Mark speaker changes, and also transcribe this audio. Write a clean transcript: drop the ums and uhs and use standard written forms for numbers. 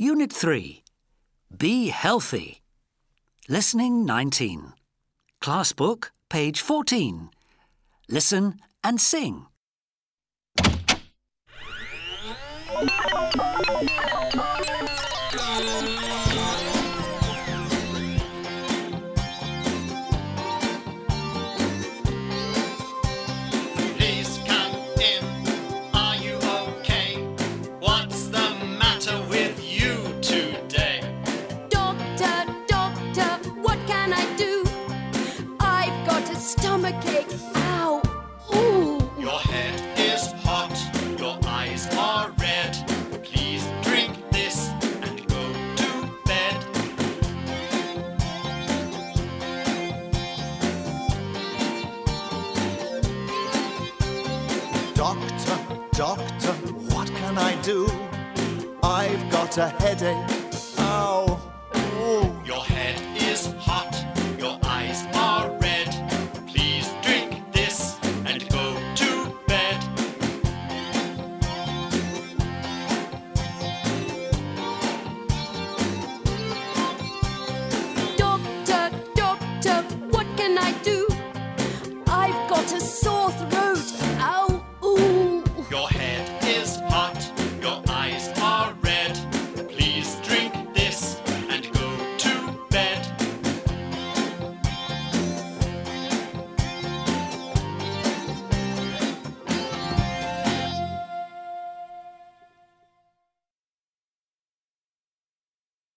Speaker 1: Unit 3. Be healthy. Listening 19. Class book, page 14. Listen and sing.
Speaker 2: Please come in. Are you okay? What's the matter with you today?
Speaker 3: Doctor, doctor, what can I do? I've got a stomachache. Ow! Ooh!
Speaker 2: Your head is hot, your eyes are red. Please drink this and go to bed.
Speaker 4: Doctor, doctor, what can I do? I've got a headache. Ow!